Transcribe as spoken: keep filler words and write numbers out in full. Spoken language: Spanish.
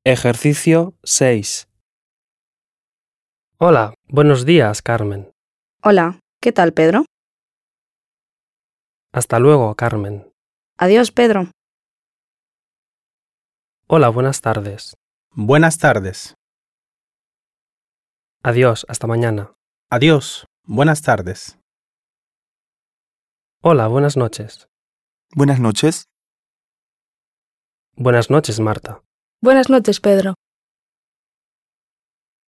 Ejercicio seis. Hola, buenos días, Carmen. Hola, ¿qué tal, Pedro? Hasta luego, Carmen. Adiós, Pedro. Hola, buenas tardes. Buenas tardes. Adiós, hasta mañana. Adiós. Buenas tardes. Hola, buenas noches. Buenas noches. Buenas noches, Marta. Buenas noches, Pedro.